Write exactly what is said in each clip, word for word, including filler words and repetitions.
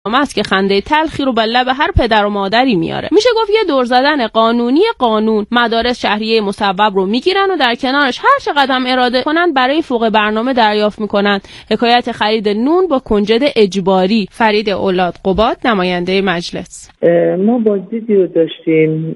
است که خنده تلخی رو به لب هر پدر و مادری میاره. میشه گفت یه دور زدن قانونی قانون. مدارس شهریه مصوب رو میگیرن و در کنارش هر چقدر هم اراده کنن برای فوق برنامه دریافت میکنن. حکایت خرید نون با کنجد اجباری. فرید اولاد قباد، نماینده مجلس: ما بازدیدی رو داشتیم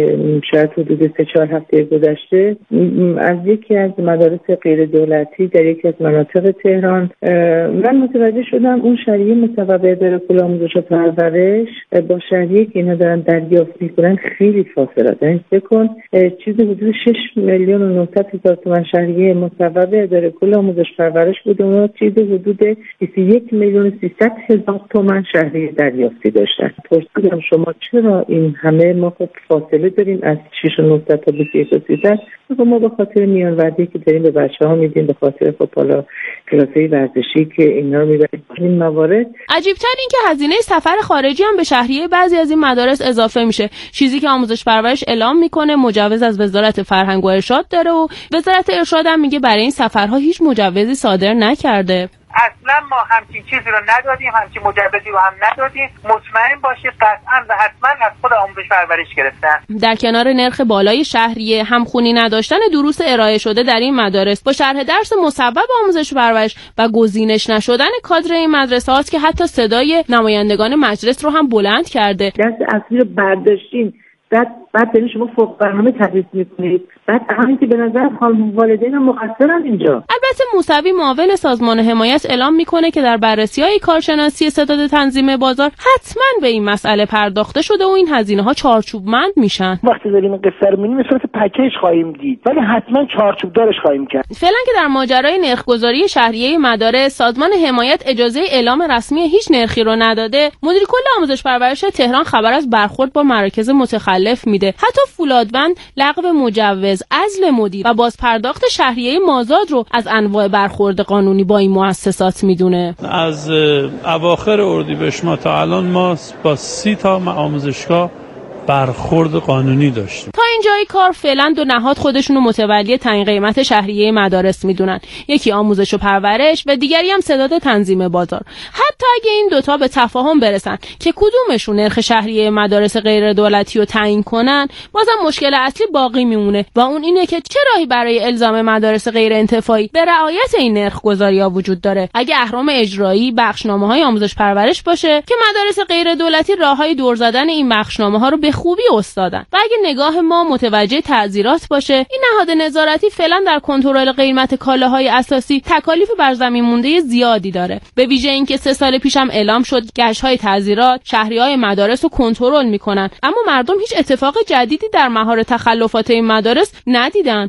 شاید حدود سه چهار هفته گذشته از یکی از مدارس غیر دولتی در یکی از مناطق تهران. من متوجه شدم اون شهریه مصوب اداره کل آموزش و پرورش با شهریه که اینا دارن دریافت میکنن خیلی فاصله داره. فکر کن چیزی حدود شش میلیون و نهصد هزار تومان شهریه مصوب اداره کل آموزش پرورش بود و چیزی حدود بیست و یک میلیون و سیصد هزار تومان شهریه دریافتی داشتن. پرسیدم شما چرا این همه ما خب فاصله داریم از شش و نهصد تا بیست و یک و سیصد؟ ما به خاطر میان وردی که داریم به بچه‌ها میدیم، به خاطر خب حالا کلاسای ورزشی که اینا رو میبریم. این موارد عجیب‌تر این که هزینه سفر خارجی هم به شهریه بعضی از این مدارس اضافه میشه، چیزی که آموزش پرورش اعلام میکنه مجوز از وزارت فرهنگ و ارشاد داره و وزارت ارشاد هم میگه برای این سفرها هیچ مجوزی صادر نکرده. اصلا ما همچین چیزی رو ندادیم، همچین مجوزی رو هم ندادیم. مطمئن باشید قطعا و حتما از خود آموزش پرورش گرفتن. در کنار نرخ بالای شهریه، همخونی نداشتن دروس ارائه شده در این مدارس با شرح درس مصوب آموزش پرورش و گزینش نشدن کادر این مدرسه هاست که حتی صدای نمایندگان مجلس رو هم بلند کرده. درس اصلی رو برداشتین، بعد بعد دارین شما فوق برنامه تدریس میکنید. بعد همین که به نظر خانم والدین هم مقصرن اینجا. البته موسوی معاون سازمان حمایت اعلام میکنه که در بررسی‌های کارشناسی ستاد تنظیم بازار حتما به این مسئله پرداخته شده و این هزینه‌ها چارچوبمند میشن. وقتی داریم این قصه رو می‌بینیم به صورت پکیج خواهیم دید، ولی حتما چارچوب دارش خواهیم کرد. فعلا که در ماجرای نرخ‌گذاری شهریه مدارس سازمان حمایت اجازه اعلام رسمی هیچ نرخی رو نداده، مدیر کل آموزش پرورش تهران خبر از برخورد با مراکز متخلف میده. حتی فولادوند لغو مجوز، عزل مدیر و بازپرداخت شهریه مازاد رو از انواع برخورد قانونی با این مؤسسات میدونه. از اواخر اردیبهشت ما تا الان ما با سی تا آموزشگاه برخورد قانونی داشتیم. تا اینجای کار فعلا دو نهاد خودشون رو متولی تعیین قیمت شهریه مدارس میدونن، یکی آموزش و پرورش و دیگری هم ستاد تنظیم بازار. حتی اگه این دوتا به تفاهم برسن که کدومشون نرخ شهریه مدارس غیر دولتی رو تعیین کنن، بازم مشکل اصلی باقی میمونه و اون اینه که چه راهی برای الزام مدارس غیر انتفاعی به رعایت این نرخ گذاری‌ها وجود داره. اگه اهرم اجرایی بخشنامه‌های آموزش پرورش باشه که مدارس غیر دولتی راههای دور زدن این بخشنامه‌ها رو به خوبی استادن و اگه نگاه ما متوجه تعزیرات باشه، این نهاد نظارتی فعلا در کنترل قیمت کالاهای اساسی تکالیف بر زمین مونده زیادی داره. به ویژه اینکه سه سال پیش هم اعلام شد گشت‌های تعزیرات شهریه‌های مدارس رو کنترل میکنن، اما مردم هیچ اتفاق جدیدی در مهار تخلفات این مدارس ندیدن.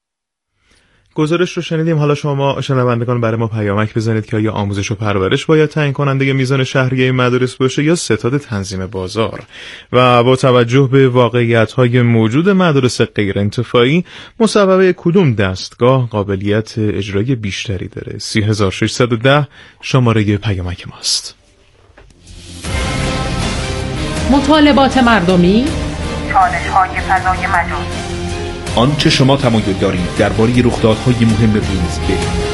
گزارش رو شنیدیم. حالا شما شنوندگان برای ما پیامک بزنید که آیا آموزش و پرورش باید تعیین کننده میزان شهریه مدارس باشه یا ستاد تنظیم بازار؟ و با توجه به واقعیت‌های موجود مدارس غیر انتفاعی، مصوبه کدوم دستگاه قابلیت اجرایی بیشتری داره؟ سه هزار و ششصد و ده شماره پیامک ماست. مطالبات مردمی، چالش‌های فضای مجازی، آنچه شما تمایل دارید درباره رخدادهای مهم روز بدانید.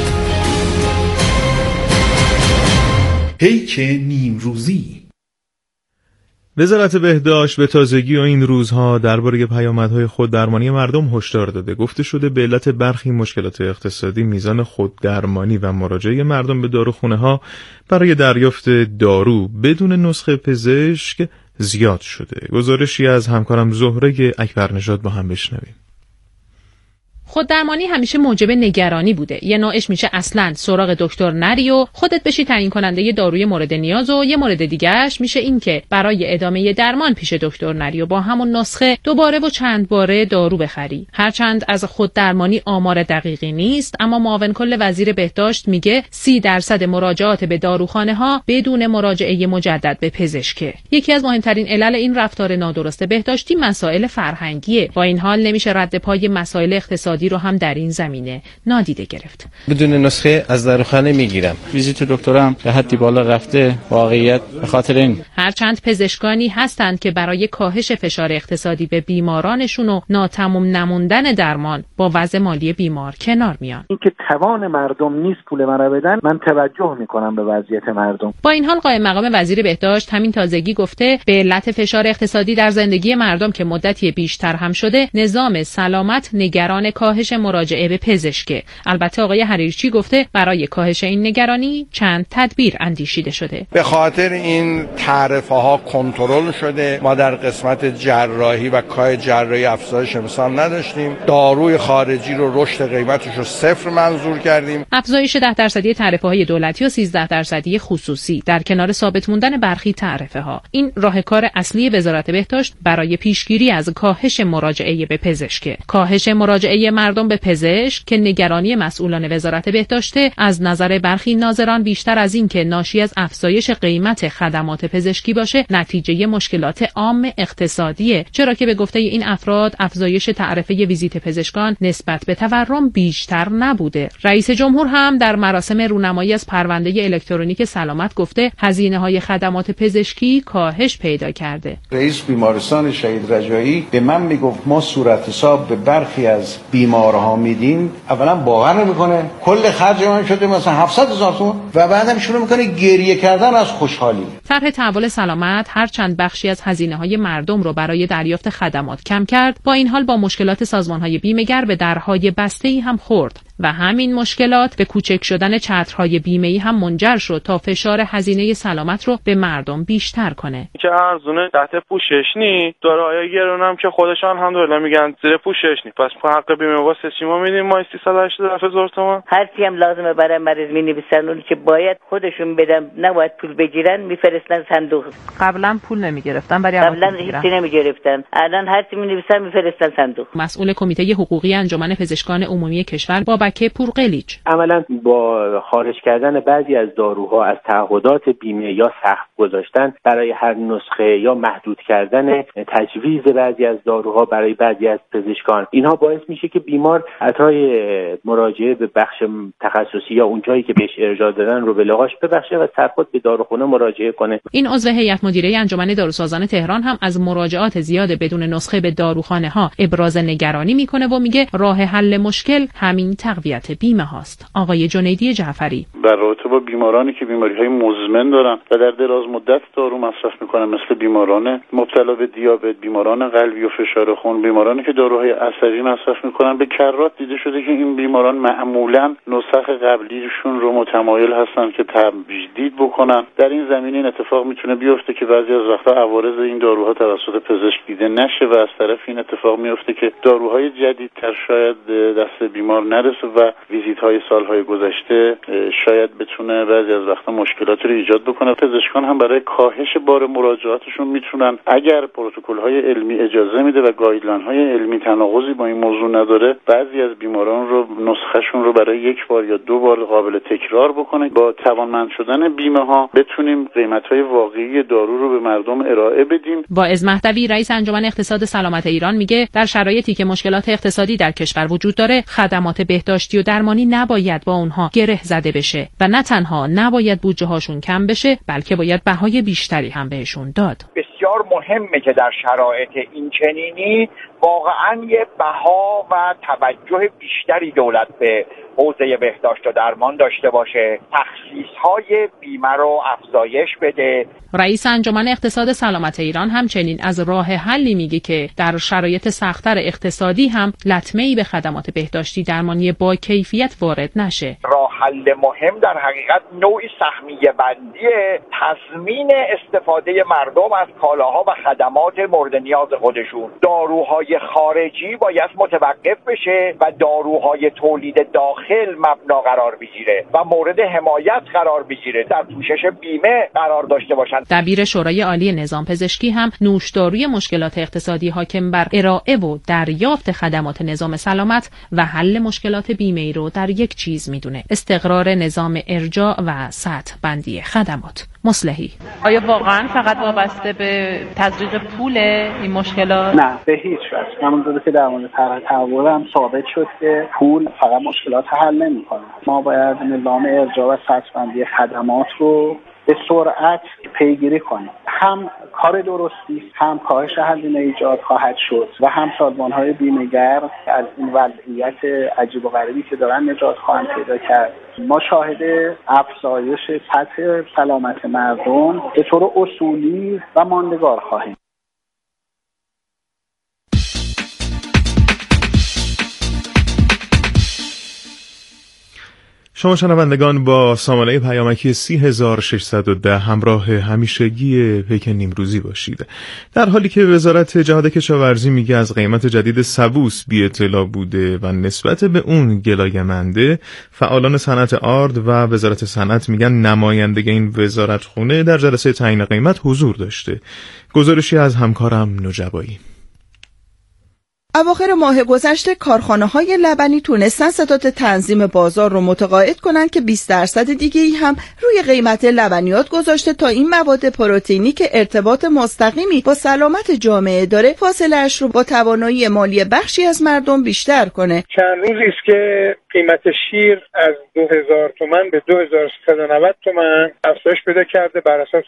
پیک نیم روزی. وزارت بهداشت به تازگی و این روزها درباره پیامدهای خوددرمانی مردم هشدار داده. گفته شده به علت برخی مشکلات اقتصادی میزان خوددرمانی و مراجعه مردم به داروخانه‌ها برای دریافت دارو بدون نسخه پزشک زیاد شده. گزارشی از همکارم زهره اکبرنژاد با هم بشنویم. خوددرمانی همیشه موجب نگرانی بوده. یه نوعش میشه اصلاً سراغ دکتر نری و خودت بشی تعیین کننده یه داروی مورد نیاز و یه مورد دیگه‌اش میشه این که برای ادامه درمان پیش دکتر نری و با همون نسخه دوباره و چند باره دارو بخری. هرچند از خوددرمانی آمار دقیقی نیست، اما معاون کل وزیر بهداشت میگه سی درصد مراجعات به داروخانه‌ها بدون مراجعه مجدد به پزشکه. یکی از مهمترین علل این رفتار نادرست بهداشتی مسائل فرهنگیه. با این حال نمیشه رد پای مسائل اقتصادی اقتصادی رو هم در این زمینه نادیده گرفت. بدون نسخه از داروخانه میگیرم. ویزیت دکترم به حدی بالا رفته، واقعیت به خاطر این. هرچند پزشکانی هستند که برای کاهش فشار اقتصادی به بیمارانشون و ناتمام نموندن درمان با وضع مالی بیمار کنار میان. اینکه توان مردم نیست پول من بدن، من توجه میکنم به وضعیت مردم. با این حال قائم مقام وزیر بهداشت همین تازگی گفته به علت فشار اقتصادی در زندگی مردم که مدتی بیشتر هم شده، نظام سلامت نگران کاهش مراجعه به پزشکه. البته آقای حریرچی گفته برای کاهش این نگرانی چند تدبیر اندیشیده شده. به خاطر این تعرفه ها کنترل شده. ما در قسمت جراحی و کار جراحی افزایش امسال نداشتیم. داروی خارجی رو رشد قیمتش رو صفر منظور کردیم. افزایش ده درصدی تعرفه های دولتی و سیزده درصدی خصوصی در کنار ثابت موندن برخی تعرفه ها، این راهکار اصلی وزارت بهداشت برای پیشگیری از کاهش مراجعه به پزشک. کاهش مراجعه مردم به پزشک که نگرانی مسئولان وزارت بهداشته، از نظر برخی ناظران بیشتر از این که ناشی از افزایش قیمت خدمات پزشکی باشه، نتیجه مشکلات عام اقتصادیه، چرا که به گفته این افراد افزایش تعرفه ویزیت پزشکان نسبت به تورم بیشتر نبوده. رئیس جمهور هم در مراسم رونمایی از پرونده الکترونیک سلامت گفته هزینه‌های خدمات پزشکی کاهش پیدا کرده. رئیس بیمارستان شهید رجایی به من میگفت ما صورت حساب به برخی از بیمارها میدیم، اولا باور نمیکنه کل خرج من شده مثلا هفتصد هزار تومان و بعدم شروع میکنه گریه کردن از خوشحالی. طرح تحول سلامت هر چند بخشی از هزینه‌های مردم رو برای دریافت خدمات کم کرد، با این حال با مشکلات سازمان‌های بیمه‌گر به درهای بسته‌ای هم خورد و همین مشکلات به کوچک شدن چترهای بیمه‌ای هم منجر شد تا فشار هزینه سلامت رو به مردم بیشتر کنه. که ارزونه تحت پوشش نی، دارایی گرونم که خودشان الحمدلله میگن زیر پوشش نی، پس حق بیمه واسه چی ما میدیم ما سیصد و هشتاد هزار تومان. هرچی هم لازمه برای مریض مینویسن، اون که باید خودشون بدن، نباید پول بگیرن، میفرستن صندوق. قبلا پول نمیگرفتن، برای قبلا هیچی نمیگرفتن، الان هرچی مینویسن میفرستن صندوق. مسئول کمیته حقوقی انجمن پزشکان عمومی کشور بابک پورقلیچ: عملاً با خارج کردن بعضی از داروها از تعهدات بیمه یا سقف گذاشتن برای هر نسخه یا محدود کردن تجویز بعضی از داروها برای بعضی از پزشکان، اینها باعث میشه که بیمار عطای مراجعه به بخش تخصصی یا اون جایی که بهش ارجاع دادن رو به لغاش ببخشه و سرخود به داروخانه مراجعه کنه. این عضو هیئت مدیره انجمن داروسازان تهران هم از مراجعات زیاد بدون نسخه به داروخانه ها ابراز نگرانی میکنه و میگه راه حل مشکل همین تقویت بیمه هاست. آقای جنیدی جعفری: در رابطه با بیمارانی که بیماری‌های مزمن دارن و در دراز مدت دارو مصرف میکنن، مثل بیماران مبتلا به دیابت، بیماران قلبی و فشار خون، بیمارانی که داروهای عصبی مصرف میکنن، به کرات دیده شده که این بیماران معمولاً نسخ قبلیشون رو متمایل هستن که تجدید بکنن. در این زمینه این اتفاق میتونه بیفته که بعضی از وقتا عوارض این داروها توسط پزشک دیده نشه و از طرف این اتفاق میفته که داروهای جدیدتر شاید دست بیمار نرسه و ویزیت‌های سال‌های گذشته شاید بتونه بعضی از وقتا مشکلاتی رو ایجاد بکنه. پزشکان هم برای کاهش بار مراجعاتشون میتونن، اگر پروتکل‌های علمی اجازه میده و گایدلاین‌های علمی تناقضی با این موضوع نداره، بعضی از بیماران رو نسخه‌شون رو برای یک بار یا دو بار قابل تکرار بکنه. با توانمند شدن بیمه‌ها بتونیم قیمت‌های واقعی دارو رو به مردم ارائه بدیم. واعظ مهدوی رئیس انجمن اقتصاد سلامت ایران میگه در شرایطی که مشکلات اقتصادی در کشور وجود داره، خدمات بهداشتی و درمانی نباید با اونها گره زده بشه و نه تنها نباید بودجه هاشون کم بشه، بلکه باید بهای بیشتری هم بهشون داد. بسیار مهمه که در شرایط این چنینی واقعا یه بها و توجه بیشتری دولت به حوزه بهداشت و درمان داشته باشه، تخصیص‌های بیمه رو افزایش بده. رئیس انجمن اقتصاد سلامت ایران همچنین از راه حلی میگه که در شرایط سخت‌تر اقتصادی هم لطمه‌ای به خدمات بهداشتی درمانی با کیفیت وارد نشه. راه حل مهم در حقیقت نوعی سهمیه بندی تضمین استفاده مردم از کالاها و خدمات مورد نیاز خودشون. داروهای خارجی باید متوقف بشه و داروهای تولید داخل مبنا قرار بگیره و مورد حمایت قرار بگیره، در پوشش بیمه قرار داشته باشن. دبیر شورای عالی نظام پزشکی هم نوشداروی مشکلات اقتصادی حاکم بر ارائه و دریافت خدمات نظام سلامت و حل مشکلات بیمه‌ای رو در یک چیز میدونه: استقرار نظام ارجاع و سطح بندی خدمات. مصلحی. آیا واقعا فقط وابسته به تزریق پول این مشکلات؟ نه به هیچ وجه. همونطور که در مورد طرح تحول هم ثابت شد که پول فقط مشکلات حل نمی‌کنه. ما باید نظام ارجاع و سطح‌بندی خدمات رو به سرعت پیگیری کنیم. هم کار درستی هم کاهش هزینه ایجاد خواهد شد و هم سازمان‌های بیمه‌گر از این وضعیت عجیب و غریبی که دارن نجات خواهند پیدا کرد. ما شاهد افزایش سطح سلامت مردم به طور اصولی و ماندگار خواهیم. شما شنوندگان با سامانه پیامکی سی هزار و ششصد و ده همراه همیشگی پیک نیمروزی باشید. در حالی که وزارت جهاد کشاورزی میگه از قیمت جدید سبوس بی اطلاع بوده و نسبت به اون گلایه‌منده، فعالان صنعت آرد و وزارت صنعت میگن نماینده این وزارت خونه در جلسه تعیین قیمت حضور داشته. گزارشی از همکارم نجبایی. اواخر ماه گذشته کارخانه‌های لبنی تونستن ستاد تنظیم بازار رو متقاعد کنن که بیست درصد دیگه‌ای هم روی قیمت لبنیات گذاشته تا این مواد پروتئینی که ارتباط مستقیمی با سلامت جامعه داره فاصله‌اش رو با توانایی مالی بخشی از مردم بیشتر کنه. چند روزی است که قیمت شیر از دو هزار تومان به دو هزار و سیصد و نود تومان افزایش پیدا کرده بر اساس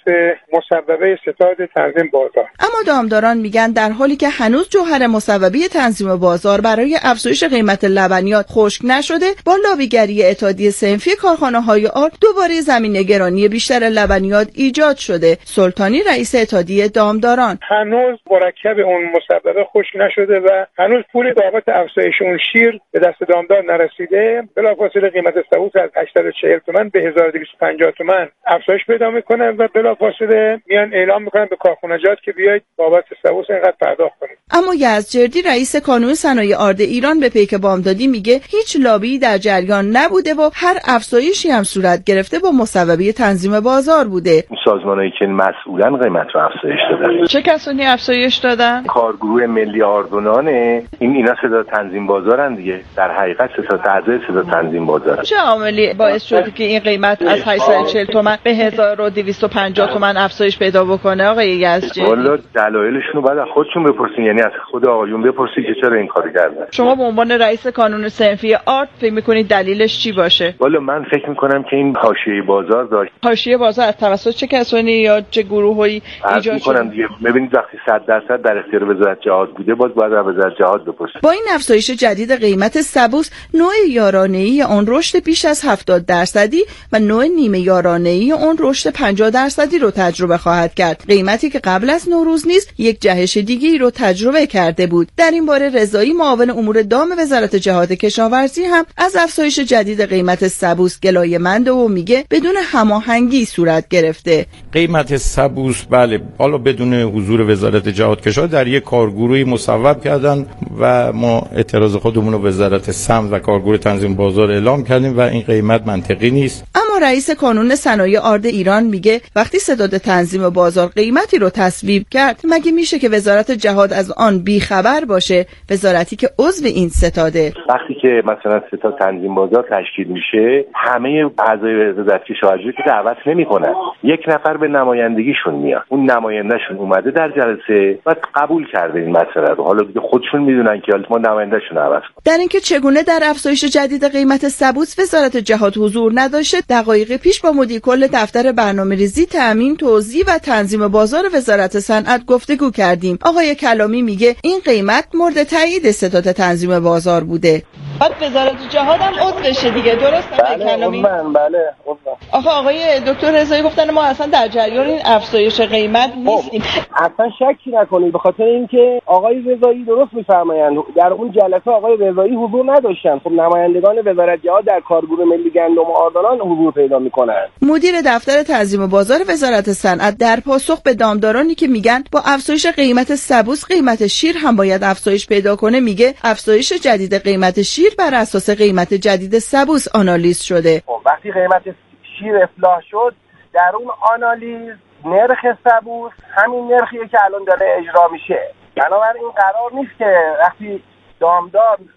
مصوبه ستاد تنظیم بازار. اما دامداران میگن در حالی که هنوز جوهر مصوبه تنظیم بازار برای افزایش قیمت لبنیات خشک نشده، با لابیگری اتحادیه صنفی کارخانه‌های آرد دوباره زمینه گرانی بیشتر لبنیات ایجاد شده. سلطانی رئیس اتحادیه دامداران: هنوز مرکب اون مصوبه خشک نشده و هنوز پول بابت افزایش اون شیر به دست دامدار نرسیده. بلافاصله قیمت سبوس از هشتصد و چهل تومان به هزار و دویست و پنجاه تومان افزایش پیدا میکنه و بلافاصله میان اعلام میکنن به کارخانجات که بیاید بابت سبوس اینقدر پرداخت کنید. اما یزدجردی رئیس کانون صنایع آرد ایران به پیک بامدادی میگه هیچ لابی در جریان نبوده و هر افزایشی هم صورت گرفته با مصوبه تنظیم بازار بوده. سازمانایی که مسئولن قیمت رو افزایش دادن. چه کسانی افزایش دادن؟ کارگروه ملی آردونان این اینا صدا تنظیم بازارن دیگه. در حقیقت صدا اعضای صدا تنظیم بازار. چه عاملی باعث شد که این قیمت از هشتصد و چهل تومان به هزار و دویست و پنجاه تومان افزایش پیدا بکنه آقای یزدجردی؟ والا دلایلشون رو بعد خودشون بپرسین، یعنی از خود آقایون بپرسین که چرا این کارو کردن. شما به عنوان رئیس کانون صنفی آرد فکر می‌کنید دلیلش چی باشه؟ والا من فکر می‌کنم که این حاشیه بازار داشت. حاشیه بازار از توسط چه کسانی یا چه گروهایی ایجاد شده؟ دیگه ببینید وقتی صد درصد در اختیار وزارت جهاد بوده باز باید از وزارت جهاد بپرسید. با این افزایش جدید قیمت سبوس، نوع یارانه‌ای آن رشد بیش از هفتاد درصدی و نوع نیمه یارانه‌ای آن رشد پنجاه درصدی رو تجربه خواهد کرد. قیمتی که قبل از نوروز نیز یک جهش دیگه‌ای رو تجربه کرده بود. در این باره رضایی معاون امور دام وزارت جهاد کشاورزی هم از افزایش جدید قیمت سبوس گلایه‌مند و میگه بدون هماهنگی صورت گرفته. قیمت سبوس بله حالا بدون حضور وزارت جهاد کشاورزی در یک کارگروهی مصوب کردن و ما اعتراض خودمون رو وزارت سمت و کارگروه تنظیم بازار اعلام کردیم و این قیمت منطقی نیست. اما رئیس کانون صنایع آرد ایران میگه وقتی ستاد تنظیم بازار قیمتی رو تصویب کرد مگه میشه که وزارت جهاد از آن بیخبر باشه؟ وزارتی که عضو این ستاده. وقتی که مثلا ستاد تنظیم بازار تشکیل میشه همه اعضای وزارت کشاورزی که دعوت نمیکنن، یک نفر به نمایندگیشون میاد، اون نمایندهشون اومده در جلسه و قبول کرده این مسئله رو. حالا دیگه خودشون میدونن که ما نمایندهشون عوض کنیم. در اینکه چگونه در افزایش جدید قیمت سبوس وزارت جهاد حضور نداشته، دقایق پیش با مدیر کل دفتر برنامه‌ریزی، تأمین، توزیع و تنظیم بازار وزارت صنعت گفتگو کردیم. آقای کلامی میگه این قیمت مورد تایید ستاد تنظیم بازار بوده. بعد وزارت جهاد هم عضو بشه دیگه، درست آقای کلامی؟ من بله. آخه آقای دکتر رضایی گفتن ما اصلا در جریان این افزایش قیمت نیستیم. اصلا شکی نکنید به خاطر اینکه آقای رضایی درست میفرمایند در اون جلسه آقای رضایی حضور نداشتن. خب نمایندگان وزارت جهاد در کارگروه ملی گندم و آردانان حضور پیدا میکنن. مدیر دفتر تنظیم بازار وزارت صنعت در پاسخ به دامدارانی که میگن با افزایش قیمت سبوس قیمت شیر هم باید افزایش پیدا کنه میگه افزایش جدید قیمت شیر بر اساس قیمت جدید سبوس آنالیز شده. وقتی قیمت شیر اصلاح شد در اون آنالیز نرخ سبوس همین نرخیه که الان داره اجرا میشه. بنابراین قرار نیست که وقتی دامدار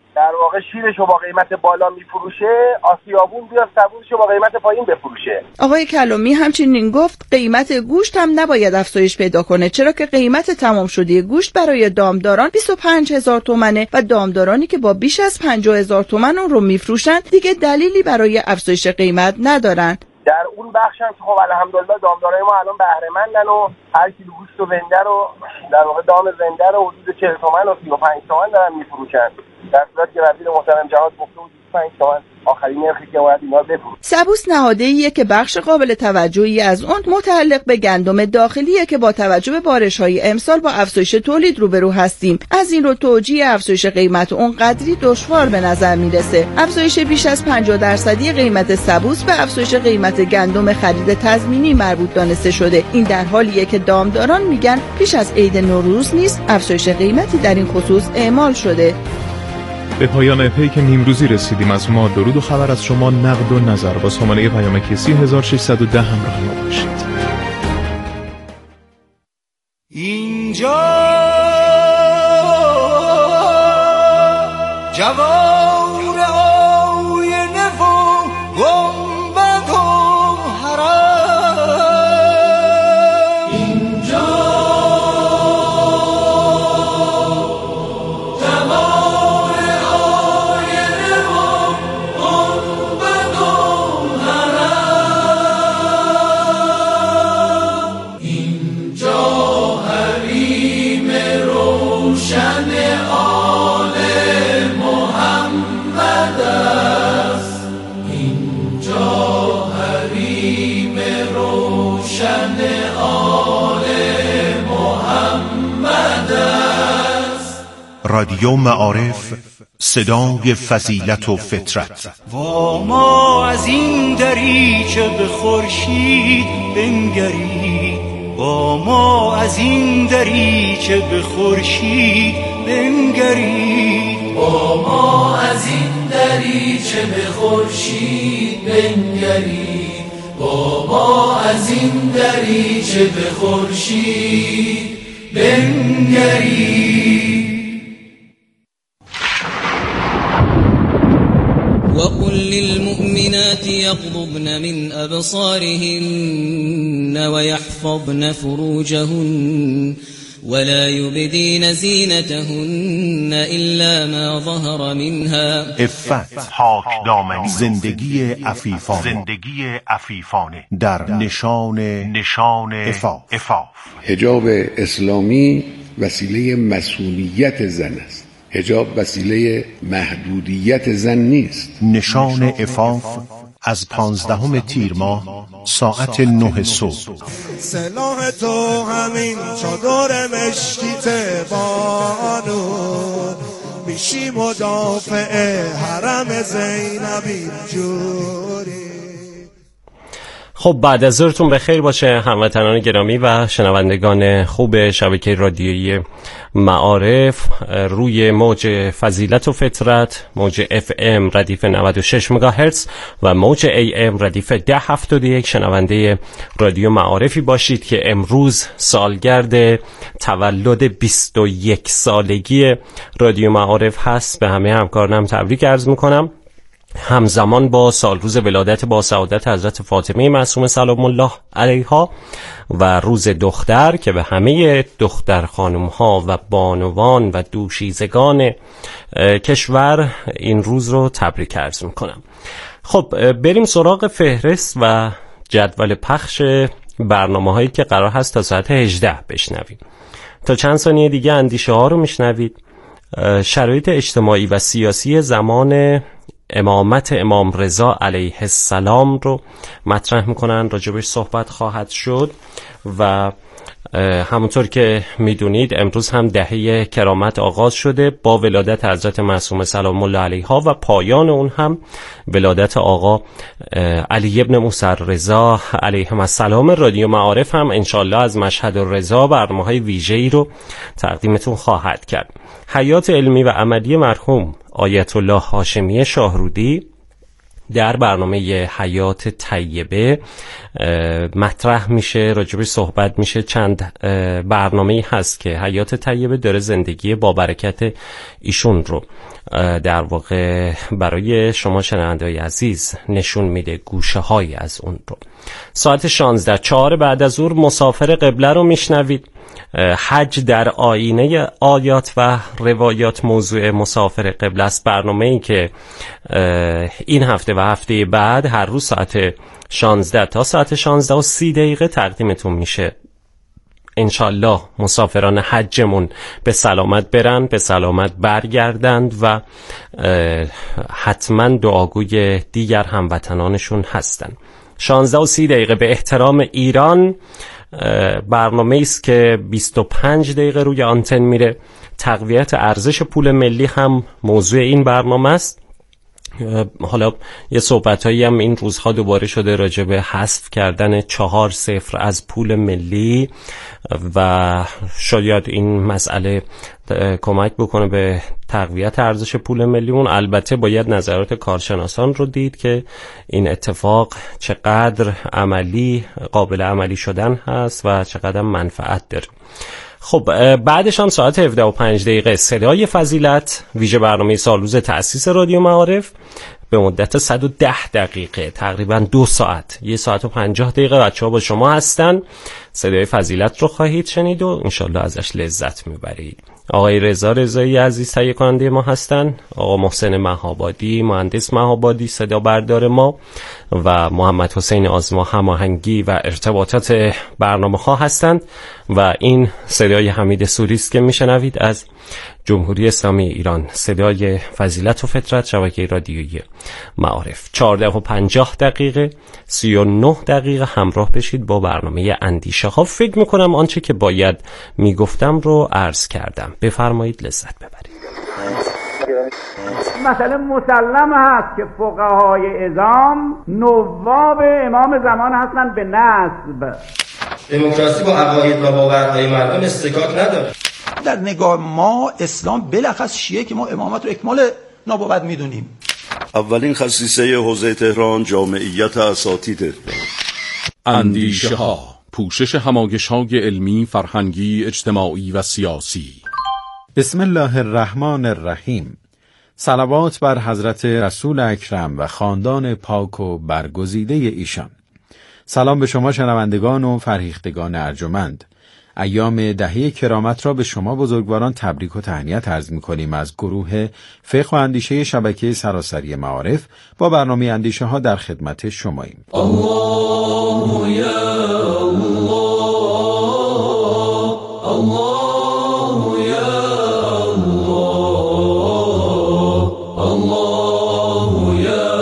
در واقع شیرش رو با قیمت بالا میفروشه، آسیابون بیاد سبوسش رو با قیمت پایین بفروشه. آقای کلامی همچنین گفت قیمت گوشت هم نباید افزایش پیدا کنه، چرا که قیمت تمام شده گوشت برای دامداران بیست و پنج هزار تومنه و دامدارانی که با بیش از پنجاه هزار تومن اون رو میفروشن دیگه دلیلی برای افزایش قیمت ندارن. در اون بخش هم که خب الحمدلله دامدارای ما الان بهره مندن و هر کیلو گوشت و زنده رو در واقع دام زنده رو حدود چهل تومن و سی و پنج تومن دارن میفروشن، در صورتی که وزیر محترم جهاد گفته بود بیست و پنج تومن آخرین نرخی که باید اینا بفروشن. سبوس نهاده‌ایه که بخش قابل توجهی از اون متعلق به گندم داخلیه که با توجه به بارش‌های امسال با افزایش تولید روبرو هستیم. از این رو توجیه افزایش قیمت اون قدری دشوار به نظر میرسه. افزایش بیش از پنجاه درصدی قیمت سبوس به افزایش قیمت گندم خرید تضمینی مربوط دانسته شده. این در حالیه که دامداران میگن پیش از عید نوروز نیز افزایش قیمتی در این خصوص اعمال شده. به پایان پیک نیمروزی رسیدیم. از ما درود و خبر از شما، نقد و نظر با سامانه پیامکی سی هزار و ششصد و ده همراه ما باشید. اینجا جوار آینه و گنبد و حرم، اینجا رادیو معارف، صدای فضیلت و فطرت. با ما از این دریچه به خورشید بنگرید، با ما از این دریچه به خورشید بنگرید، با ما از این دریچه به خورشید بنگرید، با ما از این دریچه به خورشید بنگرید. وقل للمؤمنات يغضضن من أبصارهن ويحفظن فروجهن ولا يبدين زينتهن إلا ما ظهر منها. عفت، پاک دامنی، زندگی عفیفانه، زندگی عفیفانه در نشان نشان عفاف. عفاف. حجاب اسلامی وسیله مسئولیت زن است. حجاب وسیله محدودیت زن نیست. نشان عفاف از پانزدهم تیر ماه ساعت نه صبح. سلاح تو همین چادر مشکیت بانو، میشی مدافع حرم زینبی جوری. خب بعد از ظهرتون بخیر باشه هموطنان گرامی و شنوندگان خوب شبکه رادیویی معارف روی موج فضیلت و فطرت، موج اف ام ردیف نود و شش مگاهرتز و موج ای ام ردیف ده هفتاد و یک شنونده رادیو معارفی باشید که امروز سالگرد تولد بیست و یک سالگی رادیو معارف هست. به همه همکارانم تبریک عرض میکنم، همزمان با سالروز ولادت با سعادت حضرت فاطمه معصومه سلام الله علیها و روز دختر که به همه دختر خانم ها و بانوان و دوشیزگان کشور این روز رو تبریک عرض میکنم. خب بریم سراغ فهرست و جدول پخش برنامه هایی که قرار هست تا ساعت هجده بشنویم. تا چند ثانیه دیگه اندیشه ها رو میشنوید. شرایط اجتماعی و سیاسی زمان امامت امام رضا علیه السلام رو مطرح میکنن، راجبش صحبت خواهد شد و همونطور که میدونید امروز هم دهه کرامت آغاز شده با ولادت حضرت معصومه سلام الله علیها و پایان اون هم ولادت آقا علی ابن موسی رضا علیهم السلام. رادیو معارف هم انشالله از مشهد الرضا برنامه‌های ویژه‌ای رو تقدیمتون خواهد کرد. حیات علمی و عملی مرحوم آیت الله هاشمی شاهرودی در برنامه حیات طیبه مطرح میشه، راجبش صحبت میشه. چند برنامه‌ای هست که حیات طیبه داره زندگی با برکت ایشون رو در واقع برای شما شنونده‌های عزیز نشون میده، گوشه هایی از اون رو. ساعت شانزده چهار بعد از ظهر مسافر قبله رو میشنوید. حج در آینه آیات و روایات موضوع مسافر قبله است. برنامه‌ای که این هفته و هفته بعد هر روز ساعت شانزده تا ساعت شانزده و سی دقیقه تقدیمتون میشه. انشالله مسافران حجمون به سلامت برن، به سلامت برگردند و حتما دعاگوی دیگر هموطنانشون هستن. شانزده و سی دقیقه به احترام ایران برنامه است که بیست و پنج دقیقه روی آنتن میره. تقویت ارزش پول ملی هم موضوع این برنامه است. حالا یه صحبتایی هم این روزها دوباره شده راجع به حذف کردن چهار صفر از پول ملی و شاید این مسئله کمک بکنه به تقویت ارزش پول ملیمون. البته باید نظرات کارشناسان رو دید که این اتفاق چقدر عملی قابل عملی شدن هست و چقدر منفعت داره. خب بعدش هم ساعت هفده و پنج دقیقه صدای فضیلت، ویژه برنامه سالروز تأسیس رادیو معارف به مدت صد و ده دقیقه، تقریبا دو ساعت، یه ساعت و پنجاه دقیقه بچه ها با شما هستن. صدای فضیلت رو خواهید شنید و انشالله ازش لذت میبرید. آقای رضا رضایی عزیز تهیه کننده ما هستن، آقا محسن مهابادی مهندس مهابادی صدا بردار ما و محمد حسین آزما هماهنگی و ارتباطات برنامه ها هستند و این صدای حمید سوری است که میشنوید از جمهوری اسلامی ایران، صدای فضیلت و فطرت، شبکه رادیویی معارف. چهارده و پنجاه دقیقه سی و نه دقیقه همراه بشید با برنامه اندیشه ها. فکر میکنم آنچه که باید میگفتم رو عرض کردم. بفرمایید لذت ببرید. مثلا مسلم هست که فقهای اعظام نواب امام زمان هستن به نسب. دموکراسی با عقاید و باورهای مردم استکاک نداره. در نگاه ما اسلام بلخص شیعه که ما امامت رو اکمال نبوت میدونیم. اولین خصیصه حوزه تهران جامعیت اساتید اندیشه ها، پوشش همایش های علمی، فرهنگی، اجتماعی و سیاسی. بسم الله الرحمن الرحیم. صلوات بر حضرت رسول اکرم و خاندان پاک و برگزیده ایشان. سلام به شما شنوندگان و فرهیختگان ارجمند. ایام دهه کرامت را به شما بزرگواران تبریک و تهنیت عرض می‌کنیم از گروه فقه و اندیشه شبکه سراسری معارف. با برنامه اندیشه ها در خدمت شماییم. الله یا الله، الله یا الله، الله یا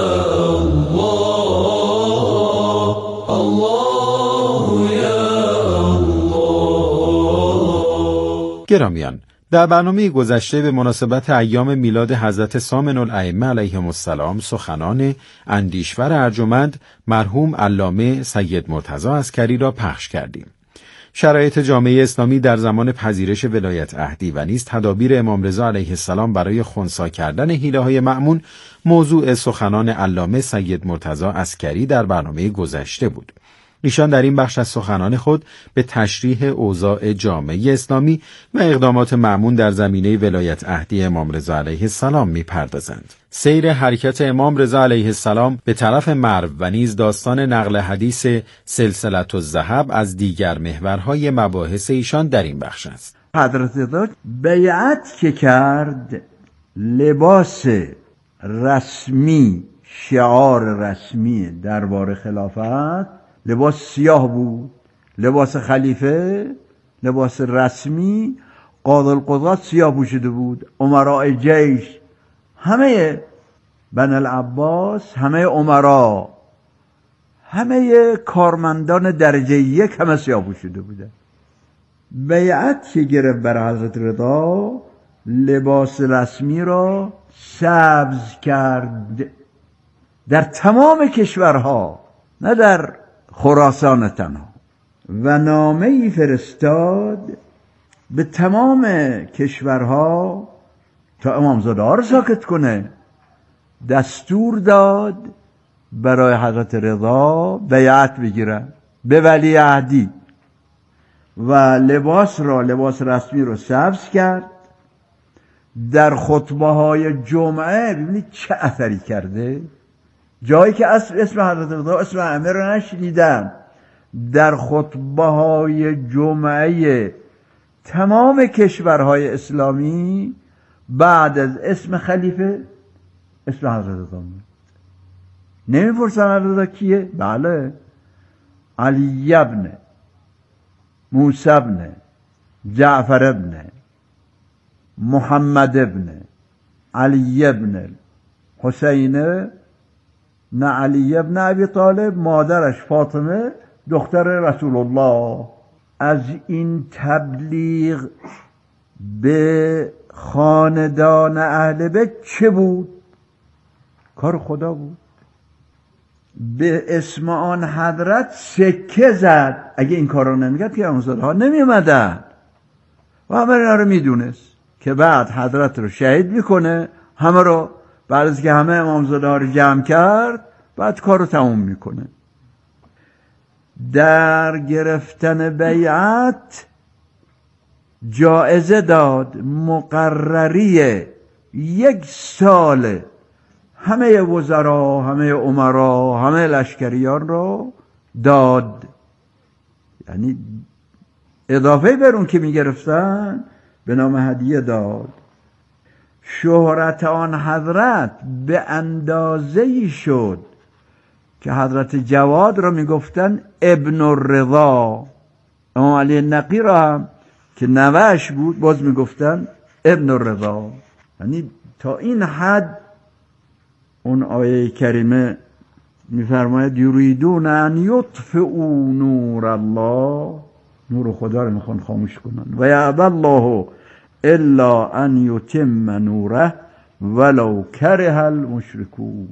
الله، الله یا گرامیان، در برنامه گذشته به مناسبت ایام میلاد حضرت سامن الائمه علیهم السلام سخنان اندیشور ارجمند مرحوم علامه سید مرتضی عسکری را پخش کردیم. شرایط جامعه اسلامی در زمان پذیرش ولایت عهدی و نیز تدابیر امام رضا علیه السلام برای خنثی کردن حیله‌های مأمون موضوع سخنان علامه سید مرتضی عسکری در برنامه گذشته بود. ایشان در این بخش از سخنان خود به تشریح اوضاع جامعه اسلامی و اقدامات مأمون در زمینه ولایت عهدی امام رضا علیه السلام می‌پردازند. سیر حرکت امام رضا علیه السلام به طرف مرو و نیز داستان نقل حدیث سلسله الذهب از دیگر محورهای مباحث ایشان در این بخش است. حضرت رضا بیعت که کرد، لباس رسمی، شعار رسمی دربار خلافت لباس سیاه بود. لباس خلیفه، لباس رسمی، قاضی القضات سیاه پوشیده بود. امراء جیش، همه بن العباس، همه امرا، همه کارمندان درجه یک همه سیاه پوشیده بودن. بیعت که گرفت بر حضرت رضا، لباس رسمی را سبز کرد در تمام کشورها، نه در خراسان تنها، و نامه‌ای فرستاد به تمام کشورها تا امامزاده ها رو ساکت کنه. دستور داد برای حضرت رضا بیعت بگیرن به ولی عهدی و لباس را لباس رسمی رو سبز کرد. در خطبه های جمعه ببینید چه اثری کرده، جایی که اسم اسم حضرت رضا اسم ائمه رو نشنیدن، در خطبه های جمعه تمام کشورهای اسلامی بعد از اسم خلیفه اسم حضرت رضا میاد. نمیپرسن حضرت رضا کیه؟ بله، علی ابن موسی ابن جعفر ابن محمد ابن علی ابن حسین نه علی ابن ابی طالب، مادرش فاطمه دختر رسول الله. از این تبلیغ به خاندان اهل بیت چه بود؟ کار خدا بود. به اسم آن حضرت سکه زد. اگه این کار رو نمیکرد پیامبرزاده ها نمیومدن و همه اینا رو میدونست که بعد حضرت رو شهید میکنه. همه رو بعد از که همه امامزاده ها رو جمع کرد بعد کار رو تموم میکنه. در گرفتن بیعت جایزه داد، مقرری یک سال همه وزرا، همه امرا، همه لشکریان رو داد. یعنی اضافه بر اون که میگرفتن به نام هدیه داد. شهرت آن حضرت به اندازه‌ای شد که حضرت جواد را میگفتن ابن الرضا. امام علی نقی را هم که نوش بود باز میگفتن ابن الرضا. یعنی تا این حد اون آیه کریمه میفرماید یریدون ان یطفئوا نور الله، نور خدا رو میخوان خاموش کنن، و یعبد الله الا ان یتم نوره ولو کره المشرکون.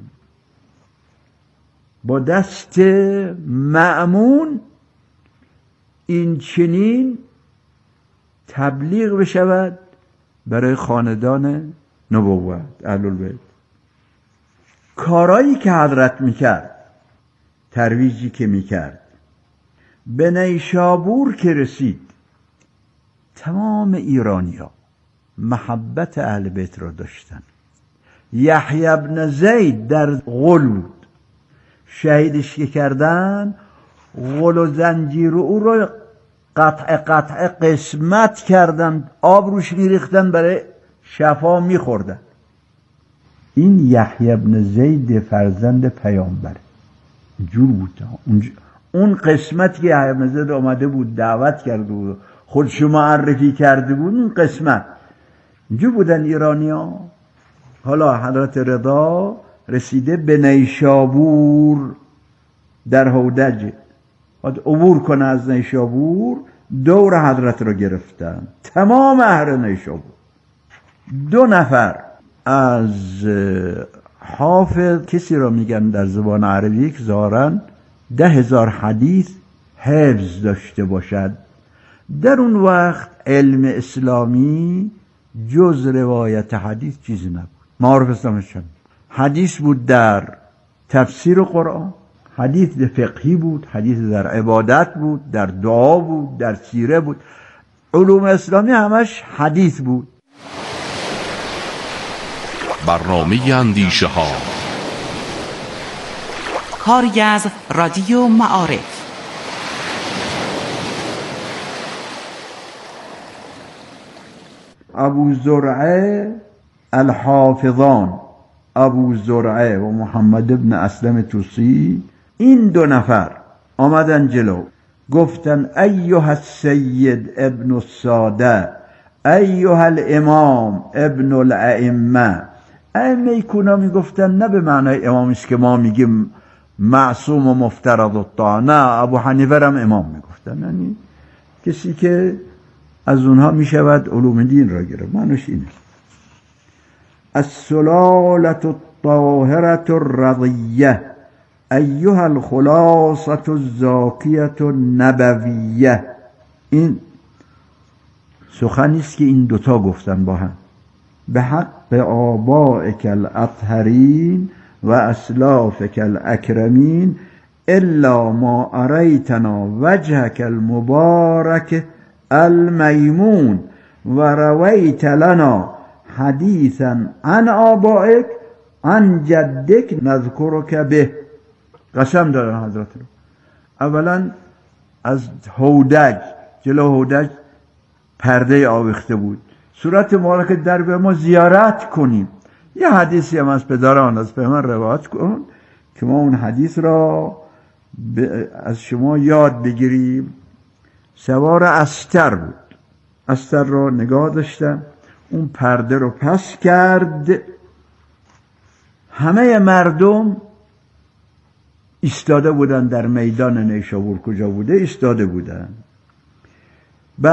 با دست مأمون این چنین تبلیغ بشود برای خاندان نبوت اهل بیت. کارایی که حضرت میکرد، ترویجی که میکرد، به نیشابور که رسید تمام ایرانی ها محبت اهل بیت را داشتن. یحیی ابن زید در غل بود، شهیدش که کردن غل و زنجیر او را قطع قطع قسمت کردن، آب روش میریختن برای شفا میخوردن. این یحیی ابن زید فرزند پیامبر جور بود. اون قسمتی که یحیی ابن زید آمده بود دعوت کرده بود خودش معرفی کرده بود، اون قسمت اینجور بودن ایرانی ها. حالا حضرت رضا رسیده به نیشابور در هودج، باید عبور کنه از نیشابور، دور حضرت را گرفتن تمام اهل نیشابور. دو نفر از حافظ کسی را میگن در زبان عربی که ظاهراً ده هزار حدیث حفظ داشته باشد. در اون وقت علم اسلامی جز روایت حدیث چیزی نبود. معارف اسلامش حدیث بود در تفسیر قرآن، حدیث فقهی بود، حدیث در عبادت بود، در دعا بود، در سیره بود. علوم اسلامی همش حدیث بود. برنامه اندیشه ها، کاری از رادیو معارف. ابو زرعه الحافظان، ابو زرعه و محمد ابن اسلم توسی، این دو نفر آمدن جلو گفتن ایها السید ابن الساده، ایها الامام ابن الائمه. ائمه کنا میگفتن نه به معنای امامی است که ما میگیم معصوم و مفترض الطاعه، نه، ابو حنیفه هم امام میگفتن، یعنی کسی که از اونها میشود علوم دین را گرفت. معنیش اینه السلاله الطاهره الرضیه ایها الخلاصه الزاکیه النبویه. این سخنی است که این دوتا گفتن با هم. به حق آبائک الاطهرین و اسلافک الاکرمین الا ما اریتنا وجهک المبارک المیمون و رویت لنا حدیثا عن آبائک عن جدک نذکرک به. قسم دارن حضرت رو. اولا از هودج، جلو هودج پرده آویخته بود، صورت مبارک در به ما زیارت کنیم. یه حدیثی هم از پدران از پیامبر روایت کن که ما اون حدیث را از شما یاد بگیریم. سوار استر بود، استر را نگاه داشتن، اون پرده رو پس کرد، همه مردم ایستاده بودن در میدان نیشابور. کجا بوده؟ ایستاده بودن.